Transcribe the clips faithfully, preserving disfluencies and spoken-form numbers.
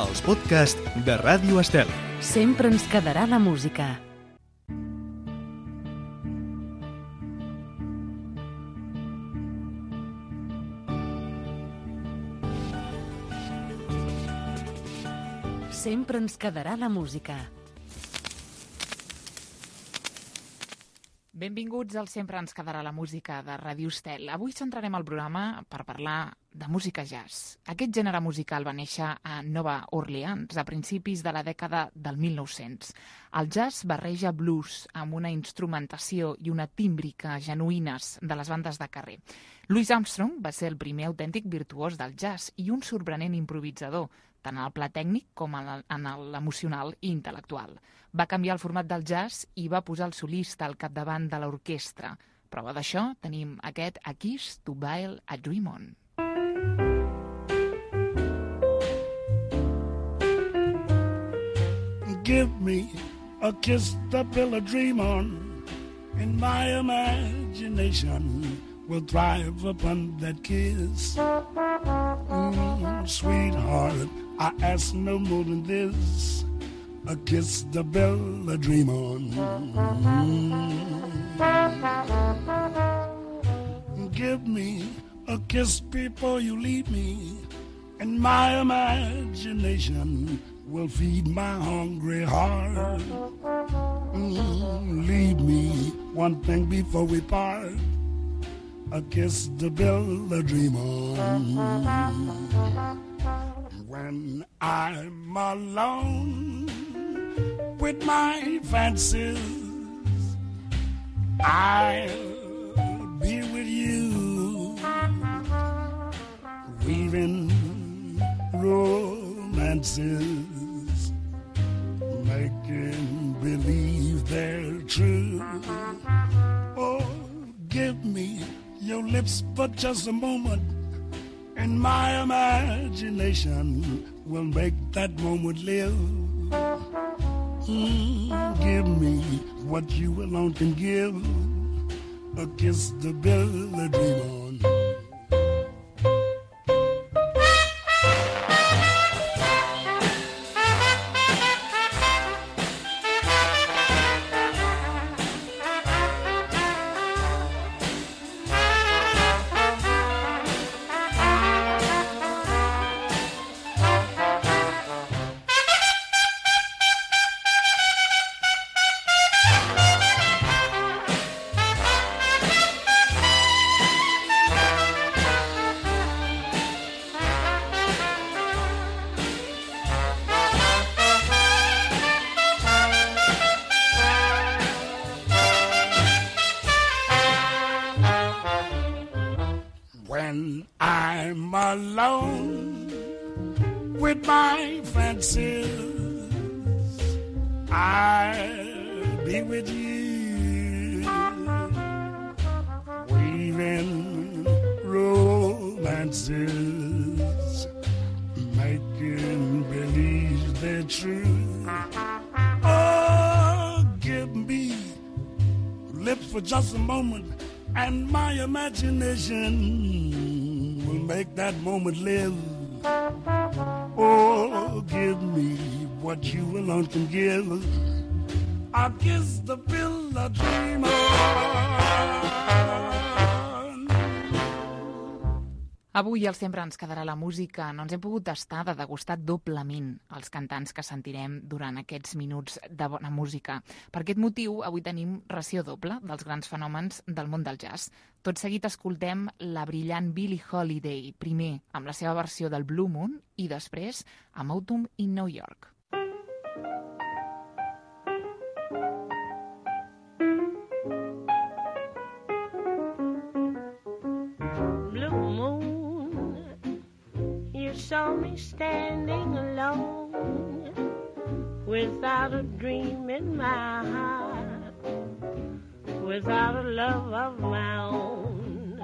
els podcasts de Ràdio Estel. Sempre ens quedarà la música. Sempre ens quedarà la música. Benvinguts al Sempre ens quedarà la música de Ràdio Estel. Avui centrarem el programa per parlar de música jazz. Aquest gènere musical va néixer a Nova Orleans a principis de la dècada del mil nou-cents. El jazz barreja blues amb una instrumentació i una tímbrica genuïnes de les bandes de carrer. Louis Armstrong va ser el primer autèntic virtuós del jazz i un sorprenent improvisador, tant en el pla tècnic com en l'emocional i intel·lectual. Va canviar el format del jazz i va posar el solista al capdavant de l'orquestra. Prova d'això tenim aquest A Kiss to Build a Dream On. Give me a kiss to build a dream on, and my imagination will thrive upon that kiss. Mm, sweetheart, I ask no more than this, a kiss to build a dream on. Mm. Give me a kiss before you leave me, and my imagination will feed my hungry heart. Mm, leave me one thing before we part, a kiss to build a dream on. When I'm alone with my fancies, I'll be with you, weaving romances, making believe they're true. Oh, give me your lips for just a moment, and my imagination will make that moment live. Mm, give me what you alone can give, a kiss to build a dream on. When I'm alone with my fancies, I'll be with you, weaving romances, making believe they're true. Oh, give me lips for just a moment, and my imagination will make that moment live. Oh, give me what you alone can give, a kiss to build a dream on. Avui al Sempre ens quedarà la música. No ens hem pogut estar de degustar doblement els cantants que sentirem durant aquests minuts de bona música. Per aquest motiu, avui tenim ració doble dels grans fenòmens del món del jazz. Tot seguit escoltem la brillant Billie Holiday, primer amb la seva versió del Blue Moon i després amb Autumn in New York. Saw me standing alone without a dream in my heart, without a love of my own.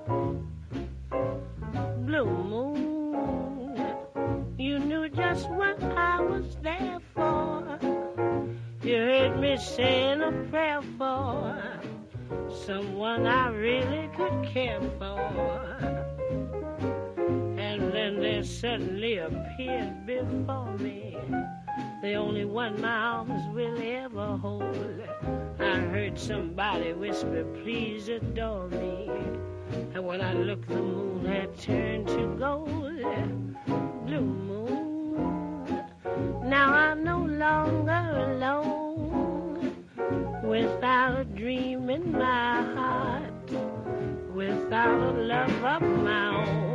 Blue moon, you knew just what I was there for. You heard me saying a prayer for someone I really could care for. And then they suddenly appeared before me, the only one my arms will ever hold. I heard somebody whisper, please adore me. And when I looked, the moon had turned to gold. Blue moon, now I'm no longer alone, without a dream in my heart, without a love of my own.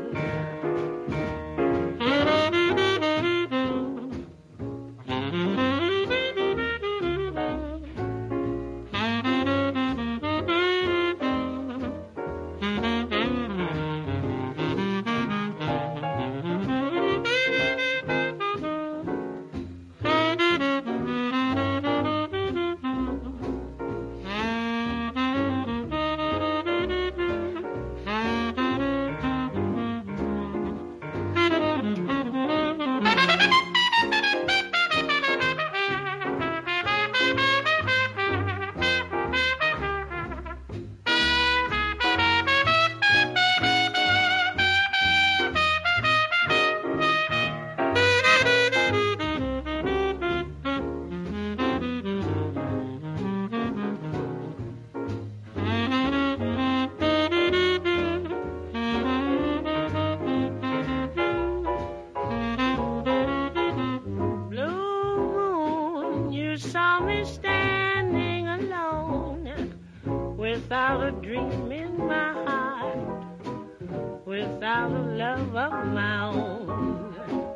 Without a dream in my heart, without a love of my own.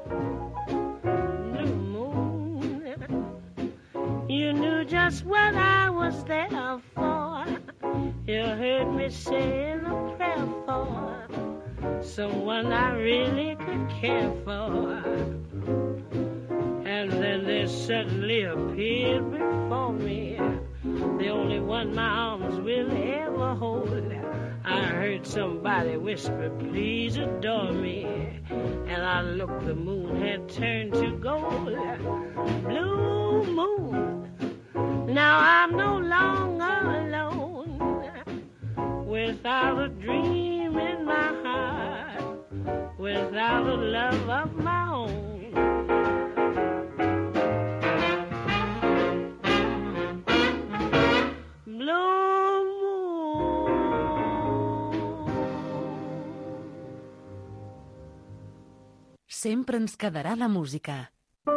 Blue moon, you knew just what I was there for. You heard me saying a prayer for someone I really could care for. And then they suddenly appeared before me, the only one my arms will ever hold. I heard somebody whisper, please adore me. And I looked, the moon had turned to gold. Blue moon, now I'm no longer alone, without a dream in my heart, without a love of my own. Sempre ens quedarà la música.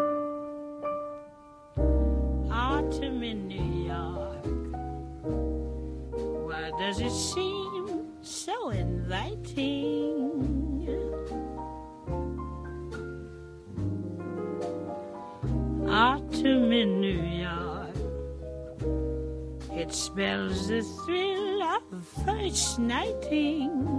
Autumn in New York, why does it seem so inviting? Autumn in New York, it spells the thrill of first nighting.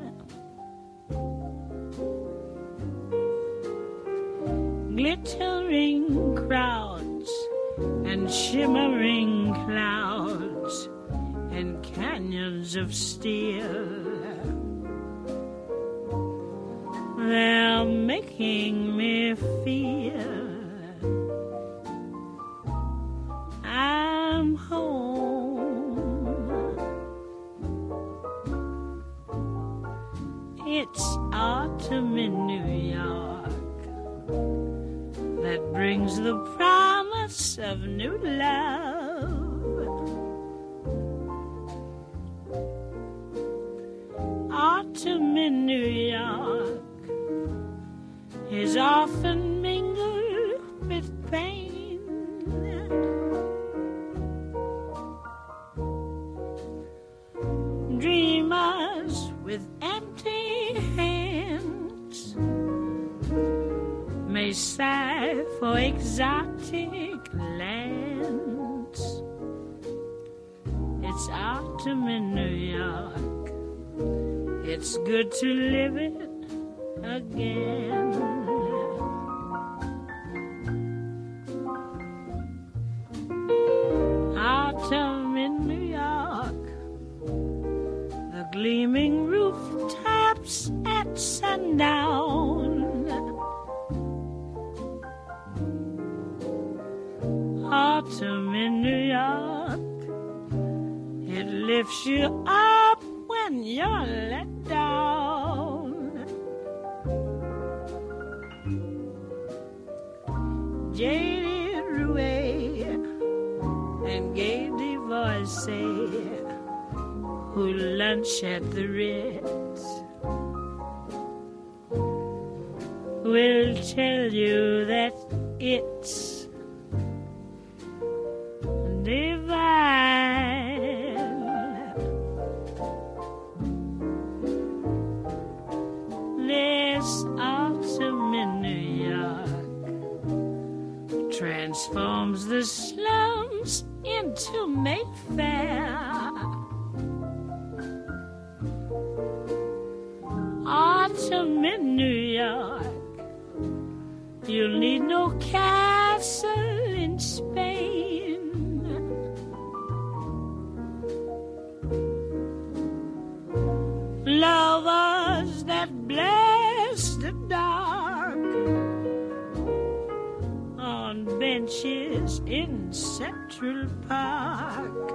Glittering crowds and shimmering clouds and canyons of steel, they're making me feel I'm home. It's autumn in New York that brings the promise of new love. Autumn in New York is often mingled with pain. Dreamers with empty hands may sigh for exotic lands. It's autumn in New York, it's good to live it again. Autumn in New York, the gleaming rooftops at sundown. Autumn in New York, it lifts you up when you're let down. jaded away, and gave divorce, who lunch at the Ritz, will tell you that it's divine. This autumn in New York transforms the slums into Mayfair. Autumn in New York, you'll need no castle in Spain. Lovers that bless the dark on benches in Central Park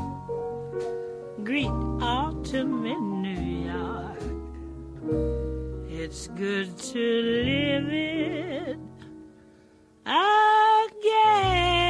greet autumn in New York. It's good to live it again.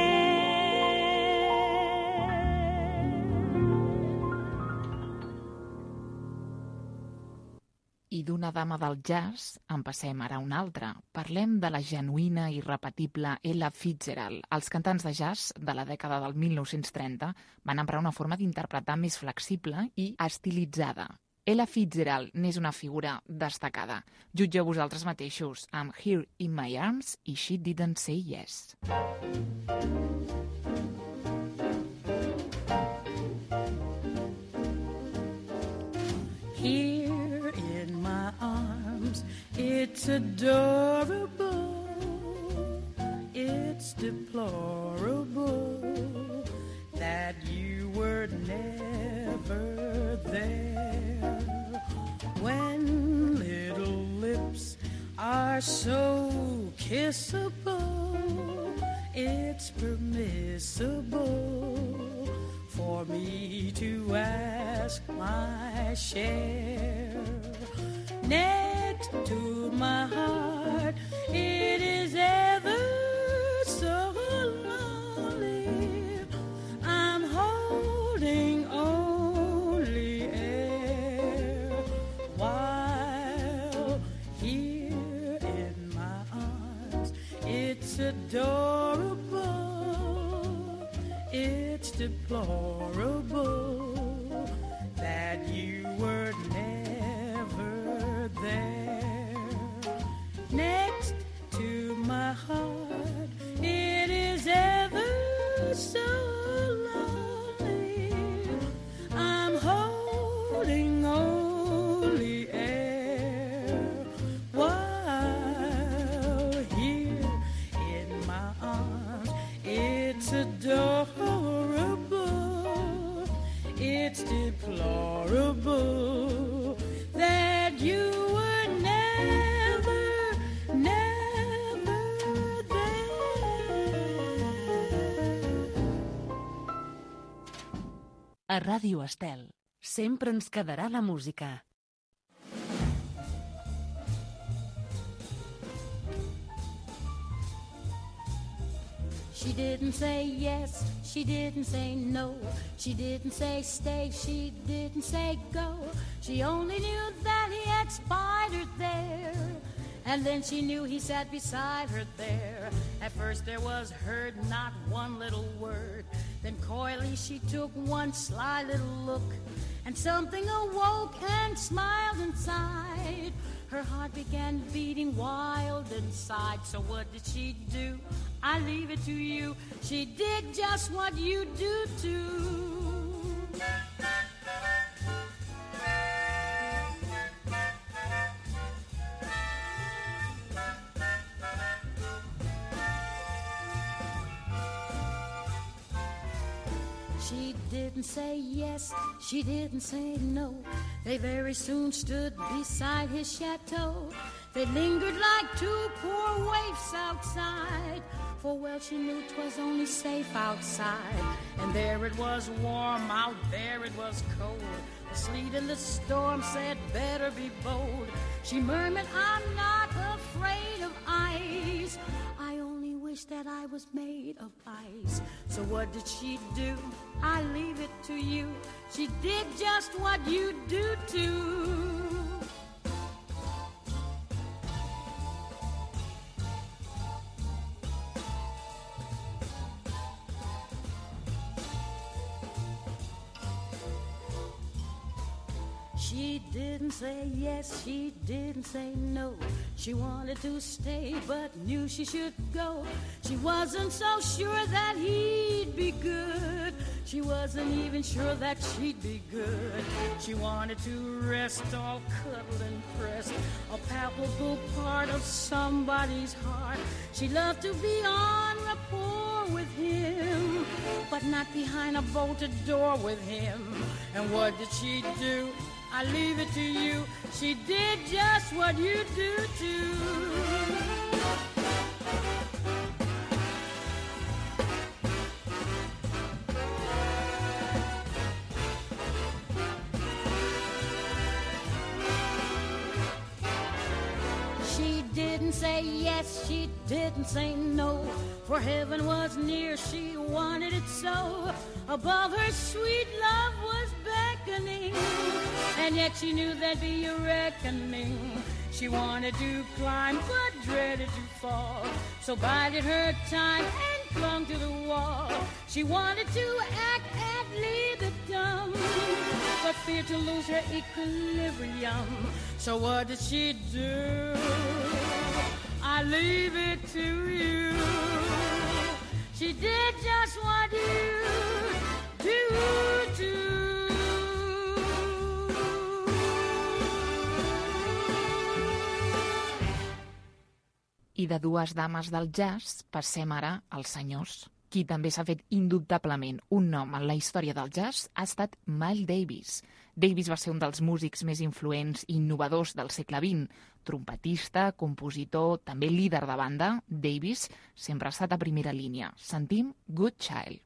I d'una dama del jazz en passem ara a una altra. Parlem de la genuïna i irrepetible Ella Fitzgerald. Els cantants de jazz de la dècada del mil nou-cents trenta van emprar una forma d'interpretar més flexible i estilitzada. Ella Fitzgerald n'és una figura destacada. Jutgeu vosaltres mateixos amb Here in My Arms i She Didn't Say Yes. Here in my arms, it's adorable, it's deplorable that you were never there. When little lips are so kissable, it's permissible for me to ask my share. Next to my heart, it is ever so lonely. I'm holding only air, while here in my arms, it's adorable, it's deplorable that you were never there. Next to my heart, it is ever so lonely. I'm holding only air, while here in my arms, it's adorable, it's deplorable that you were never, never there. A Ràdio Estel, sempre ens quedarà la música. She didn't say yes, she didn't say no, she didn't say stay, she didn't say go. She only knew that he had spied her there, and then she knew he sat beside her there. At first there was heard not one little word, then coyly she took one sly little look, and something awoke and smiled inside. Her heart began beating wild inside. So what did she do? I leave it to you. She did just what you do too. She didn't say yes, she didn't say no. They very soon stood beside his chateau. They lingered like two poor waifs outside, for well she knew 'twas only safe outside. And there it was warm, out there it was cold. The sleet and the storm said, better be bold. She murmured, I'm not afraid of ice, I only was made of ice. So what did she do? I leave it to you. She did just what you do too. She didn't say yes, she didn't say no. She wanted to stay, but knew she should go. She wasn't so sure that he'd be good. She wasn't even sure that she'd be good. She wanted to rest all cuddled and pressed, a palpable part of somebody's heart. She loved to be on rapport with him, but not behind a bolted door with him. And what did she do? I leave it to you. She did just what you do too. She didn't say yes, she didn't say no. For heaven was near, she wanted it so. Above her sweet love was beckoning, and yet she knew there'd be a reckoning. She wanted to climb, but dreaded to fall, so bided her time and clung to the wall. She wanted to act and lead the dumb, but feared to lose her equilibrium. So what did she do? I leave it to you. She did just what you do too. I de dues dames del jazz passem ara als senyors. Qui també s'ha fet indubtablement un nom en la història del jazz ha estat Miles Davis. Davis va ser un dels músics més influents i innovadors del segle vint. Trompetista, compositor, també líder de banda, Davis sempre ha estat a primera línia. Sentim Good Child.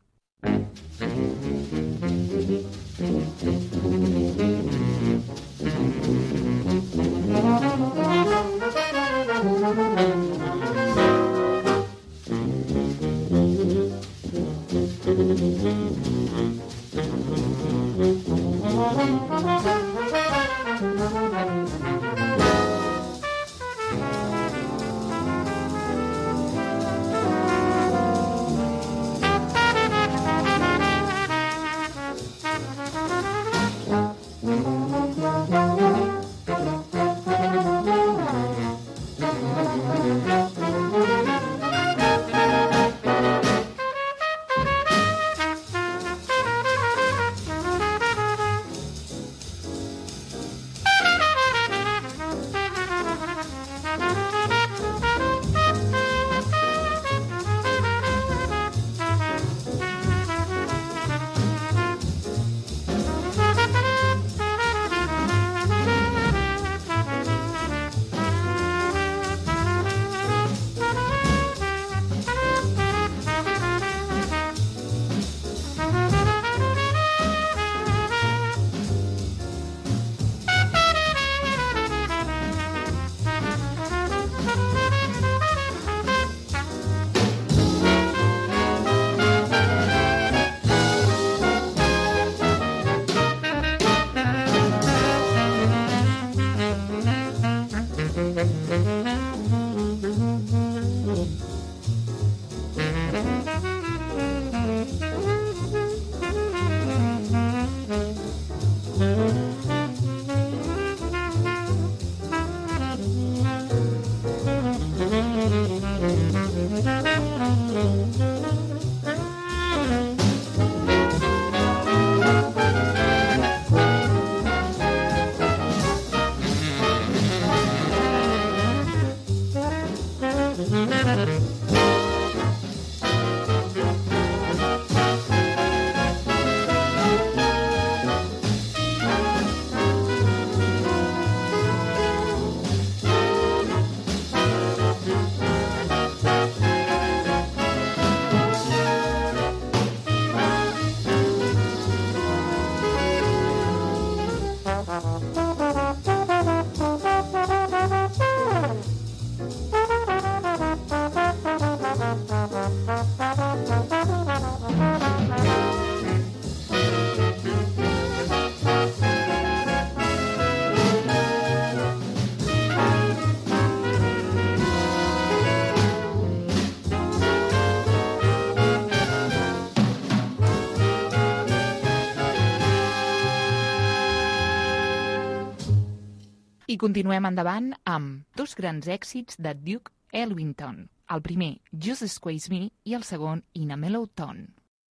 I continuem endavant amb dos grans èxits de Duke Ellington. El primer, Just Squeeze Me, i el segon, In a Mellow Tone.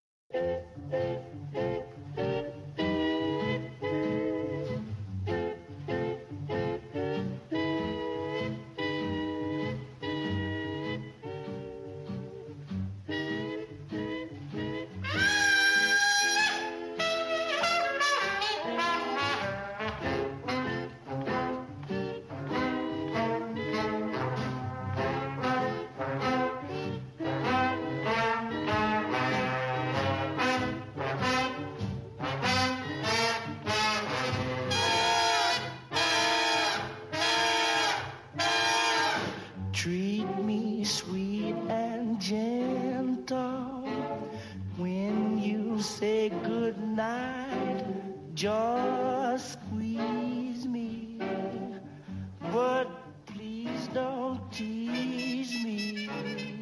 Treat me sweet and gentle when you say good night. Just squeeze me, but please don't tease me.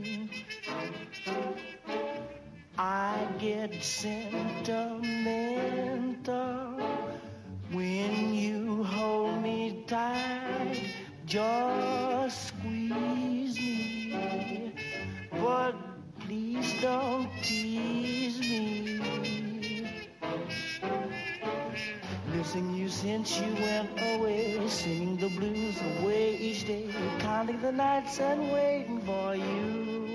I get sentimental when you hold me tight. Just squeeze me, but please don't tease me. Missing you since you went away, singing the blues away each day, counting the nights and waiting for you.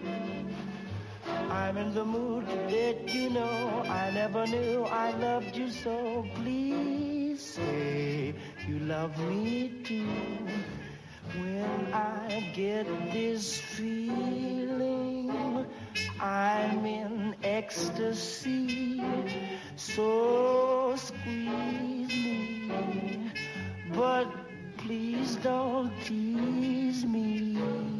I'm in the mood to let you know I never knew I loved you so. Please say you love me too. When I get this feeling, I'm in ecstasy. So squeeze me, but please don't tease me.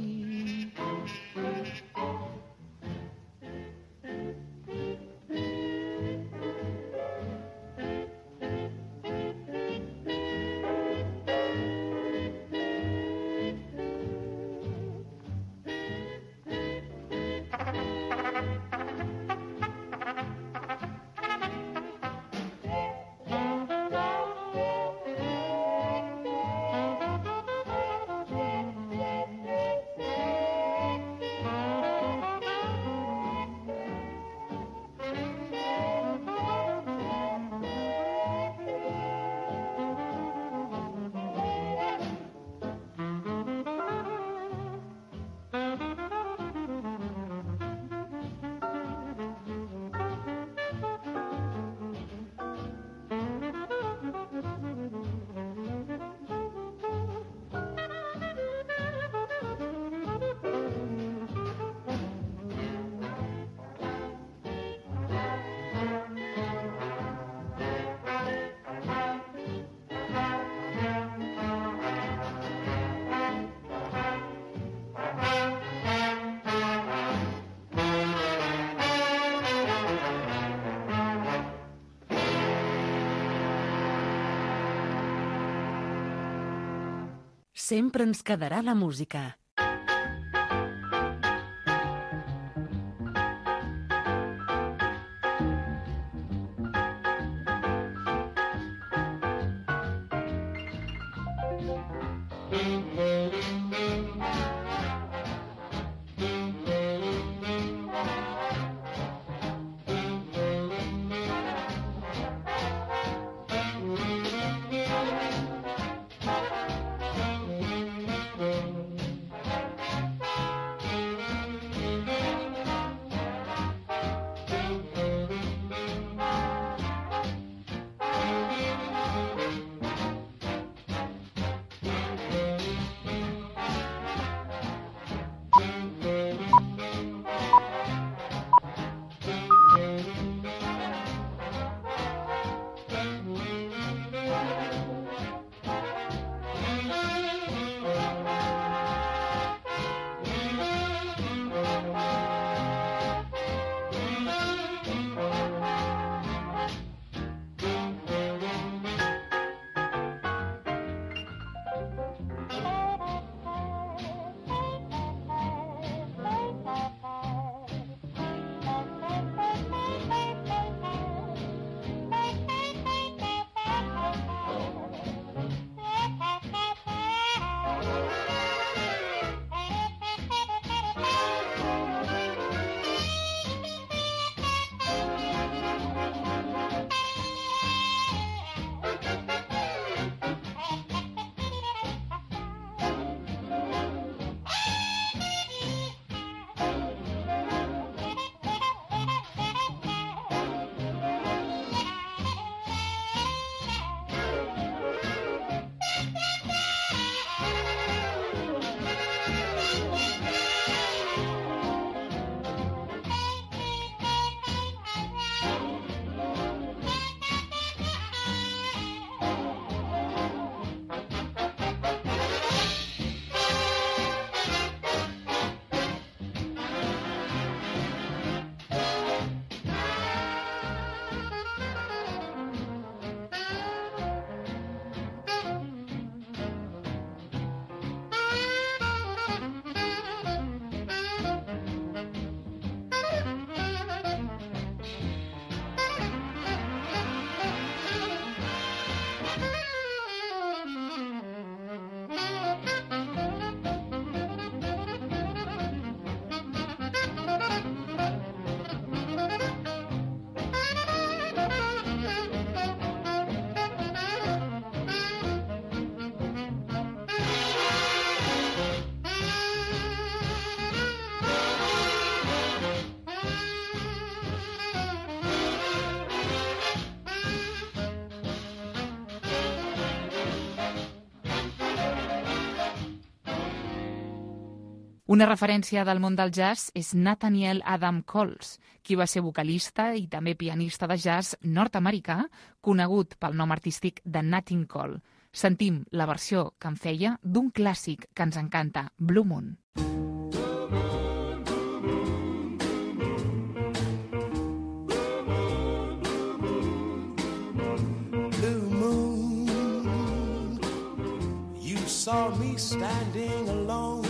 Sempre ens quedarà la música. Una referència del món del jazz és Nathaniel Adam Coles, qui va ser vocalista i també pianista de jazz nord-americà, conegut pel nom artístic de Nat King Cole. Sentim la versió que en feia d'un clàssic que ens encanta, Blue Moon. Blue moon, you saw me standing alone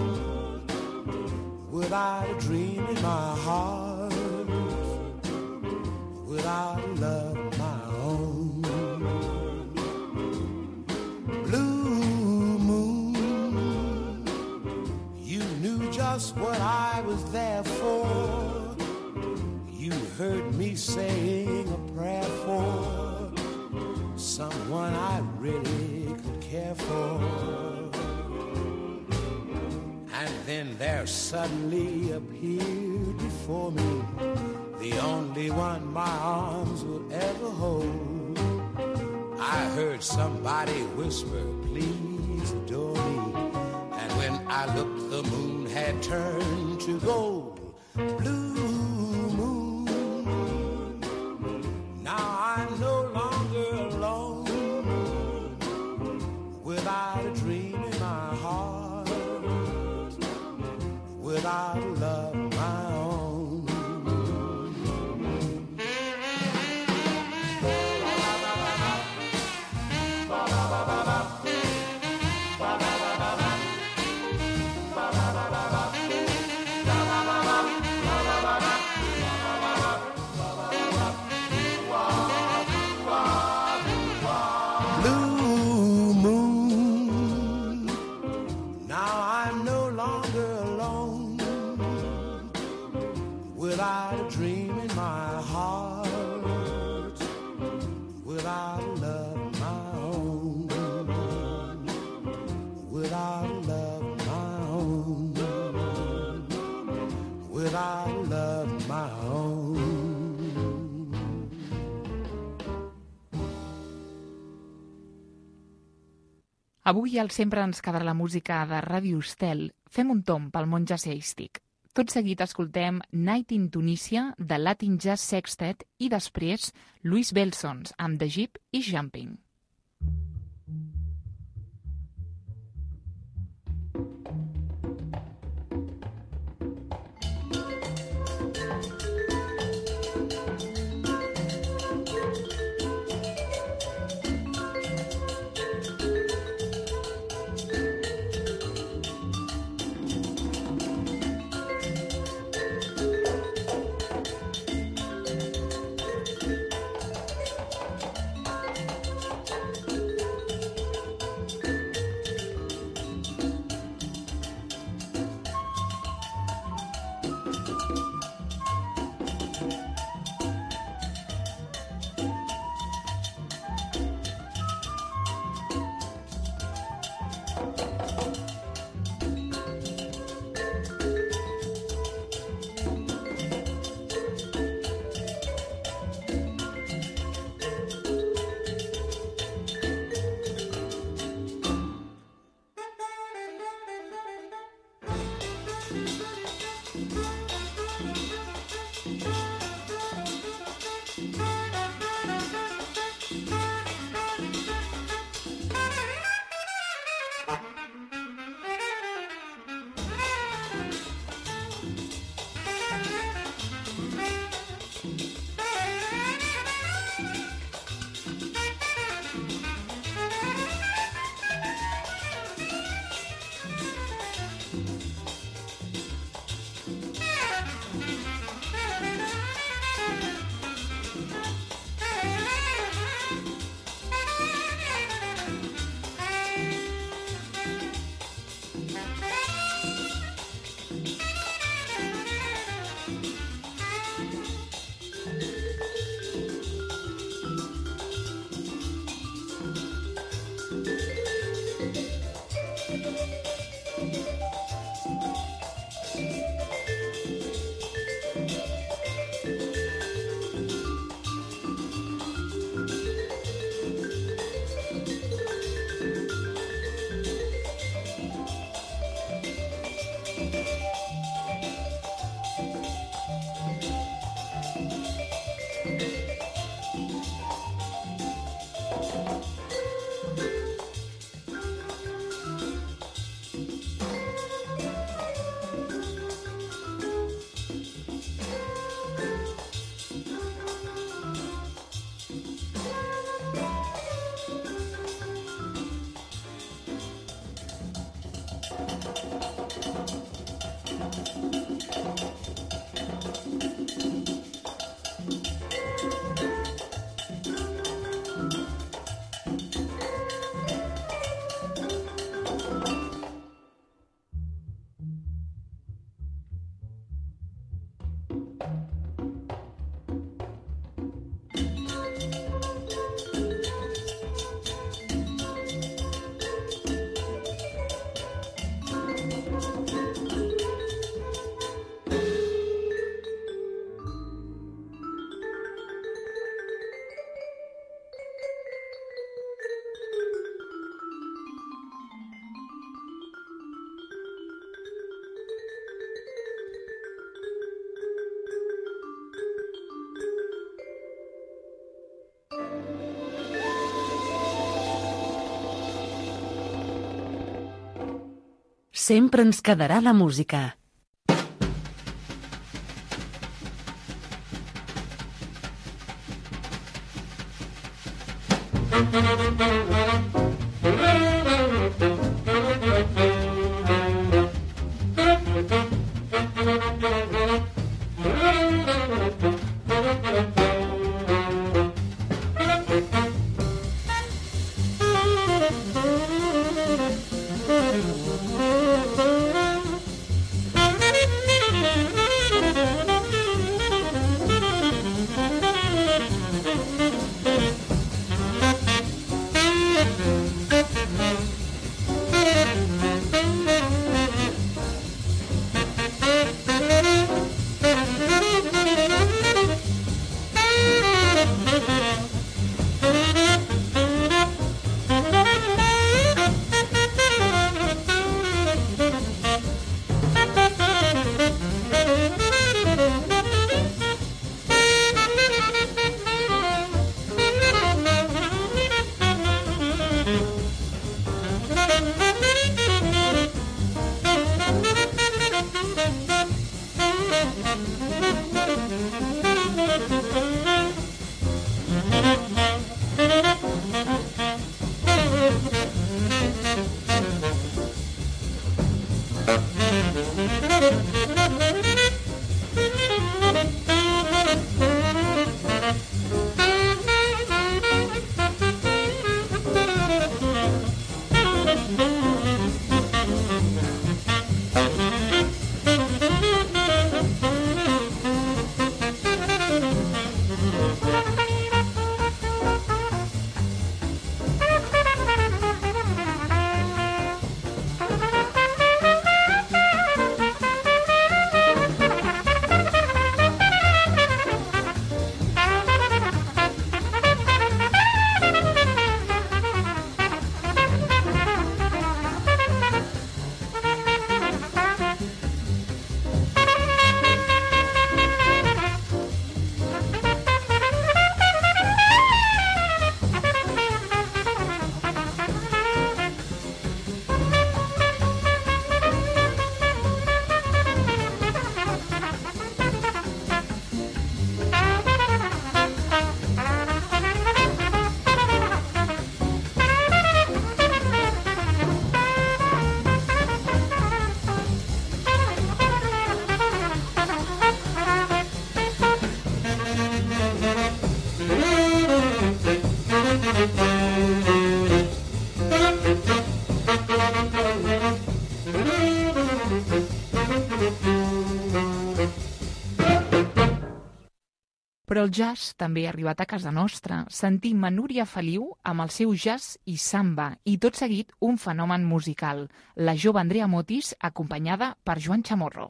without a dream in my heart, without a love of my own. Blue moon, you knew just what I was there for. You heard me saying a prayer for someone I really could care for. And then there suddenly appeared before me the only one my arms would ever hold. I heard somebody whisper, please adore me. And when I looked, the moon had turned to gold. Blue moon, now I'm no longer alone, without a dream in my heart, without a love of my own. Blue moon, now I'm no longer alone, without a dream in my heart, without a love of my own, without a love of my own, without a love of my own. Avui al Sempre ens quedarà la música de Ràdio Estel. Fem un tomb pel món jazzístic. Tot seguit escoltem Night in Tunisia de Latin Jazz Sextet i després Louis Bellsons amb The Jeep is Jumping. Sempre ens quedarà la música. Però el jazz també ha arribat a casa nostra. Sentim a Núria Feliu amb el seu jazz i samba i tot seguit un fenomen musical, la jove Andrea Motis acompanyada per Joan Chamorro.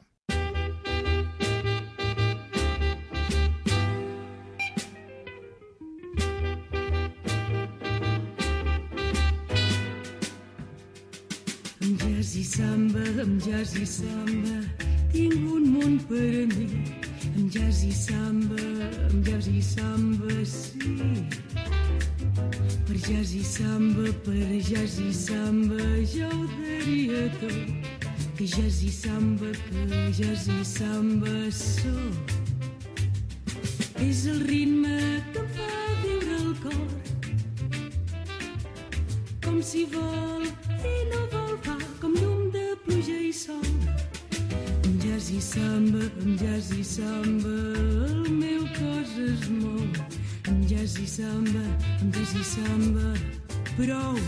Amb jazz i samba, amb jazz i samba, tinc un món per a mi. Amb jazz i samba, amb jazz i samba, sí. Per jazz i samba, per jazz i samba, ja ho daria tot. Que jazz i samba, que jazz i samba sóc. És el ritme que em fa viure el cor. Com si vol i no vol, va com llum de pluja i sol. Amb jazz i samba, amb jazz i samba, el meu cos es mou. Amb jazz i samba, amb jazz i samba, prou.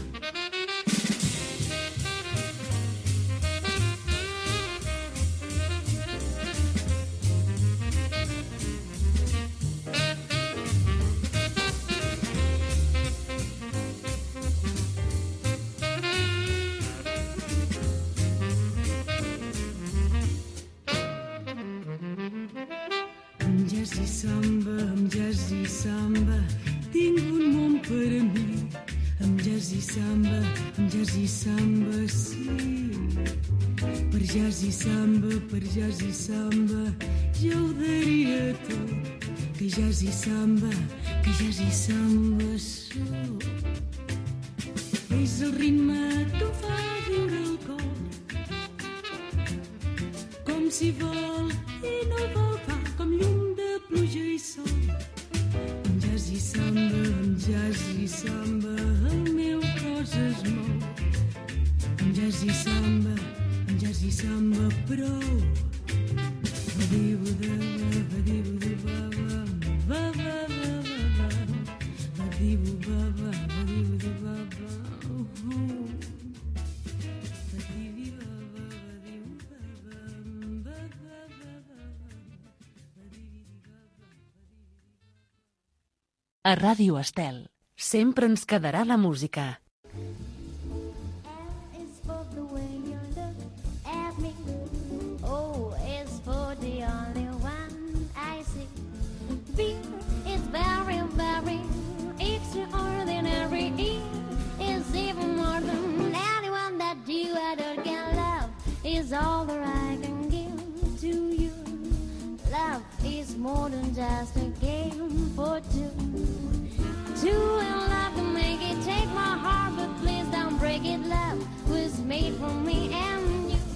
Jazz i samba, amb jazz i samba, tinc un món per a mi. Amb jazz i samba, amb jazz i samba, sí. Per jazz i samba, per jazz i samba, jo ho daria tot. Que jazz i samba, que jazz i samba sóc. És el ritme que em fa viure el cor, com si vol i no vol fa, com llum de pluja i sol. Amb jazz i samba, amb jazz i samba, el meu cos es mou. Amb jazz i samba, amb jazz i samba, prou. Va-di-bu-da-ba, va-di-bu-di-ba-ba, va-va-va-va-va, va-di-bu-ba-ba, va-di-bu-di-ba-ba, uh-huh. Va-di-bi-ba-ba, va-di-bu-ba-ba, va-va-va-va-va. A Ràdio Estel, sempre ens quedarà la música. All that I can give to you. Love is more than just a game for two. Two in love to make it. Take my heart, but please don't break it. Love was made for me and you.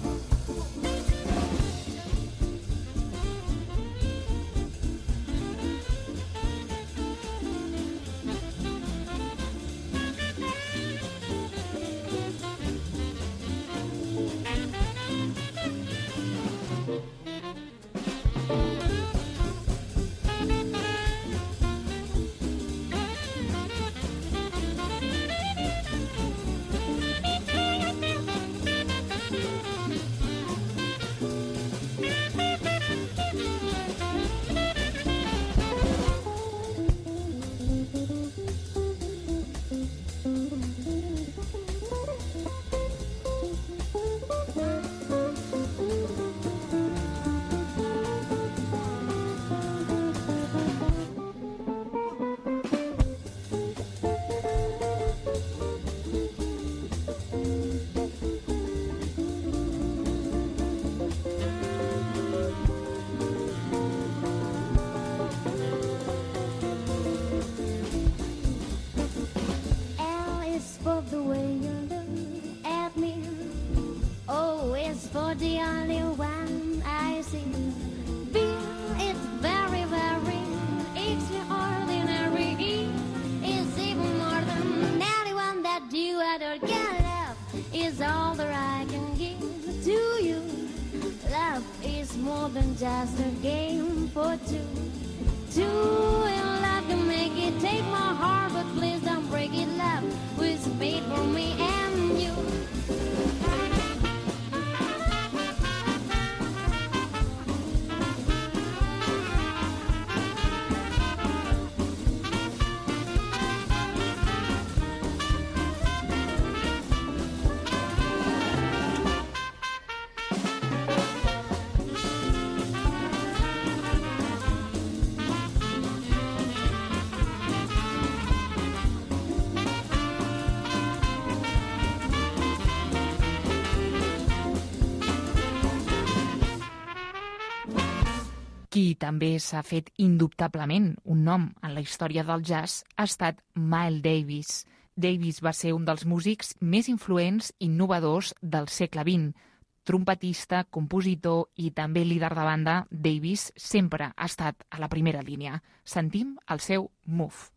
Just a game for two. Two in love to make it. Take my heart, but please don't break it. Love was made for me and you. Qui també s'ha fet indubtablement un nom en la història del jazz ha estat Miles Davis. Davis va ser un dels músics més influents i innovadors del segle vint. Trompetista, compositor i també líder de banda, Davis sempre ha estat a la primera línia. Sentim el seu Move.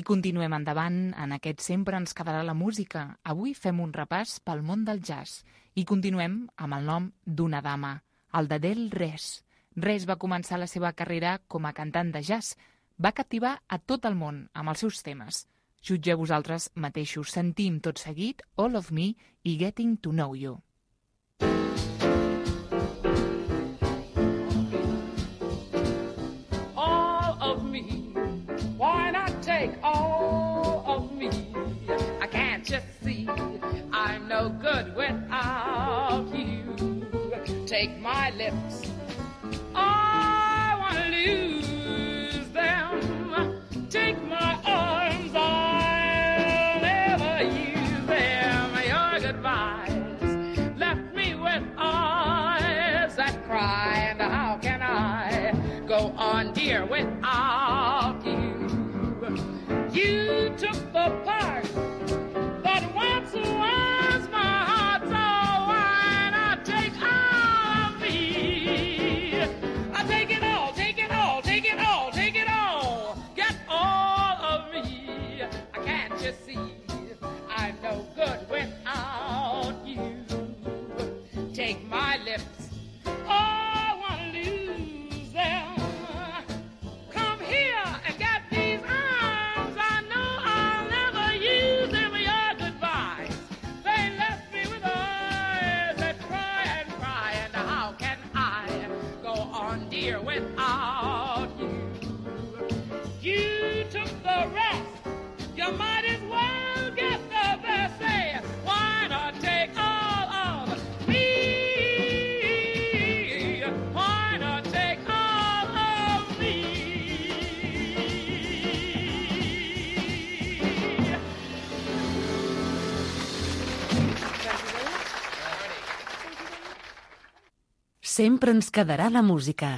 continuem endavant, en aquest Sempre ens quedarà la música. Avui fem un repàs pel món del jazz i continuem amb el nom d'una dama, el d'Adele Rez. Rez va començar la seva carrera com a cantant de jazz. Va captivar a tot el món amb els seus temes. Jutgeu vosaltres mateixos. Sentim tot seguit All of Me i Getting to Know You. All of me, why not take all of me? I can't just see I'm no good without you. Take my lips, I want to lose them. Take my arms, I'll never use them. Your goodbyes left me with eyes that cry, and how can I go on, dear, without you? You took the part that once was my heart, so why not take all of me? I take it all, take it all, take it all, take it all. Get all of me. I can't you see I'm no good without you? Take my lips, oh, I want to lose them. Come here and get these arms. I know I'll never use them. Your goodbyes, they left me with eyes that cry and cry. And how can I go on, dear, without you? You took the rest. You might as well get the best. Say, why not take all of me? Why not take all of me? Sempre ens quedarà la música.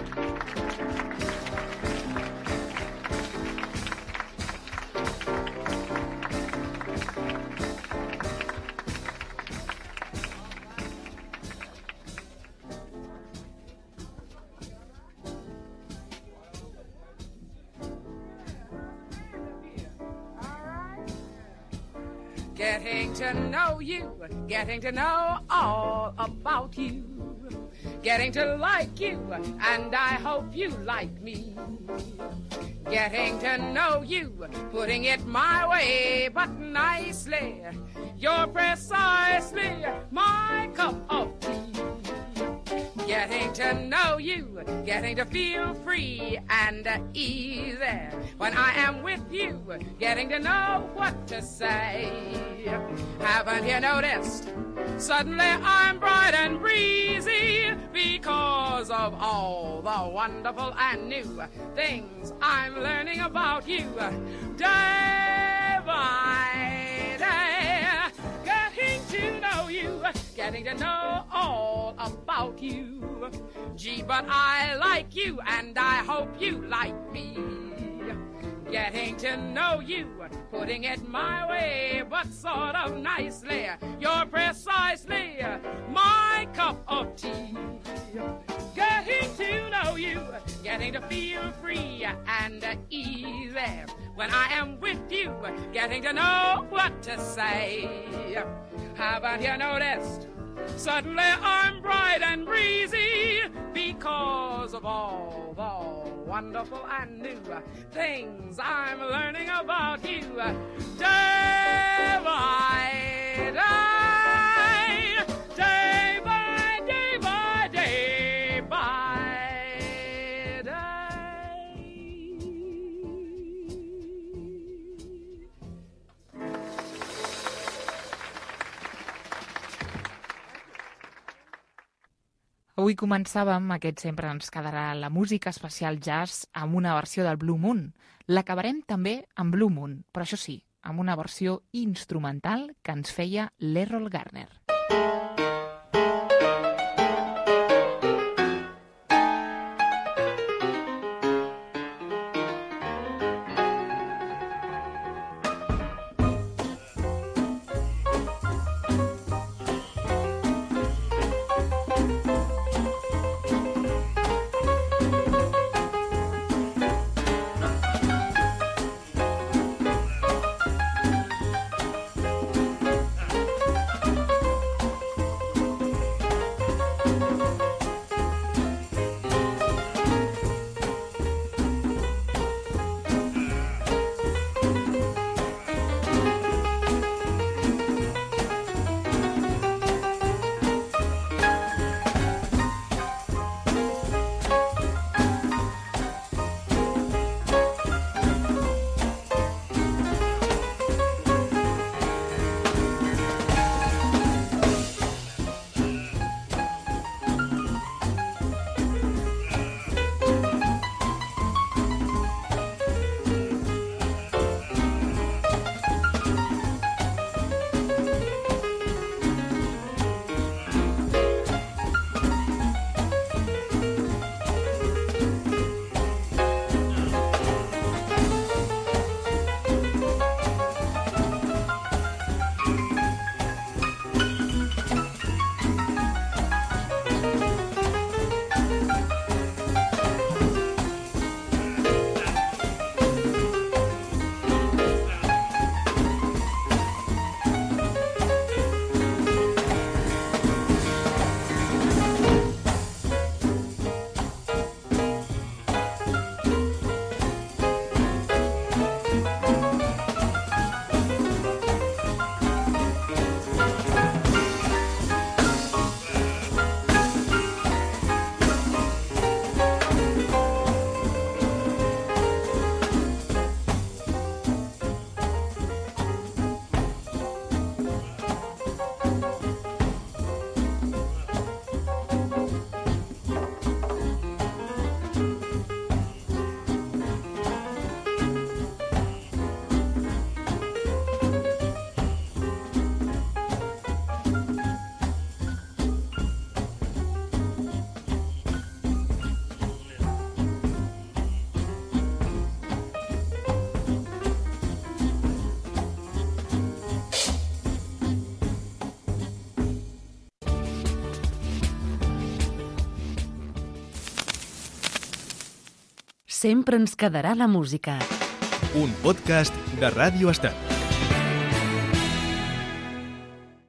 Getting to know you, getting to know all about you, getting to like you, and I hope you like me. Getting to know you, putting it my way, but nicely. You're precisely my cup of tea. Getting to know you, getting to feel free and easy when I am with you, getting to know what to say. Haven't you noticed? Suddenly I'm bright and breezy because of all the wonderful and new things I'm learning about you day by day. Getting to know you, getting to know all about you. Gee, but I like you and I hope you like me. Getting to know you, putting it my way, but sort of nicely. You're precisely my cup of tea. Getting to know you, getting to feel free and easy when I am with you, getting to know what to say. Haven't you noticed? Suddenly I'm bright and breezy because of all the wonderful and new things I'm learning about you day by day, day by day by day by day. Avui començàvem, aquest Sempre ens quedarà la música especial jazz amb una versió del Blue Moon. L'acabarem també amb Blue Moon, però això sí, amb una versió instrumental que ens feia l'Errol Garner. Sempre ens quedarà la música. Un podcast de Ràdio Estel.